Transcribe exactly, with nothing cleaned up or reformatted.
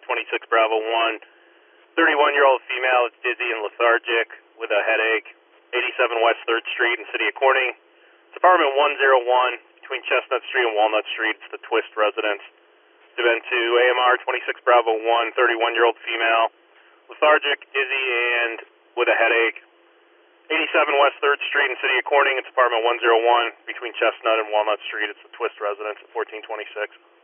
twenty-six Bravo one. thirty-one-year-old female is dizzy and lethargic with a headache. eighty-seven West third Street in City of Corning. It's apartment one oh one between Chestnut Street and Walnut Street. It's the Twist residence. It's been to A M R twenty-six Bravo one, thirty-one-year-old female, lethargic, dizzy, and with a headache. eighty-seven West third Street in City of Corning. It's apartment one oh one between Chestnut and Walnut Street. It's the Twist residence at fourteen twenty-six.